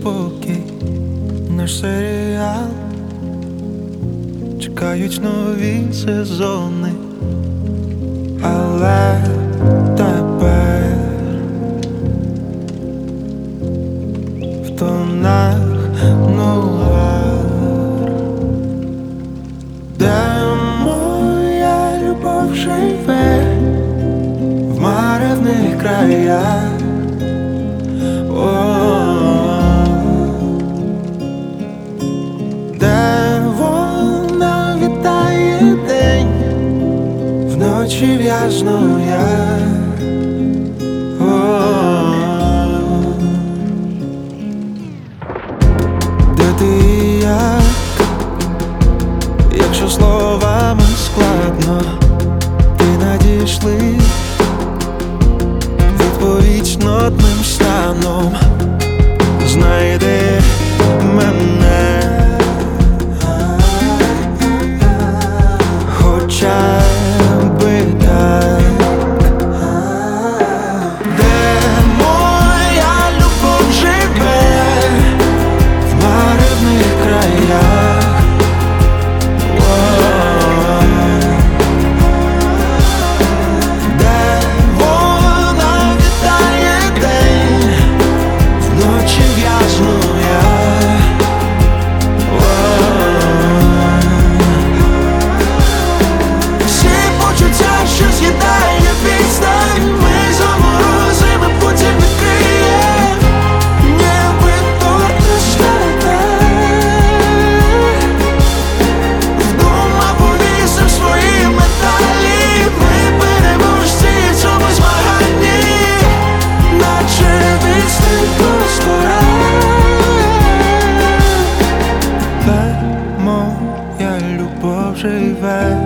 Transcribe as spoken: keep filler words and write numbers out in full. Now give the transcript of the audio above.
спокій, наш серіал, чекають нові сезони, але тепер в тонах нуар, де моя любов живе в маревних краях. Де вона вітає день, вночі в'язну я. Де ти і як, якщо словами складно, ти надійшли відповідь нотним станом. Знайди мене, хоча би так. Де моя любов живе в маревних краях. Де вона вітає день, вночі в'язну я. Всі почуття, що з'їдає відстань, ми заморозимо, потім відкриє, ніби торт вдома повісив свої медалі. Ми переможці в цьому змаганні, наче відстань простора. Де моя любов живе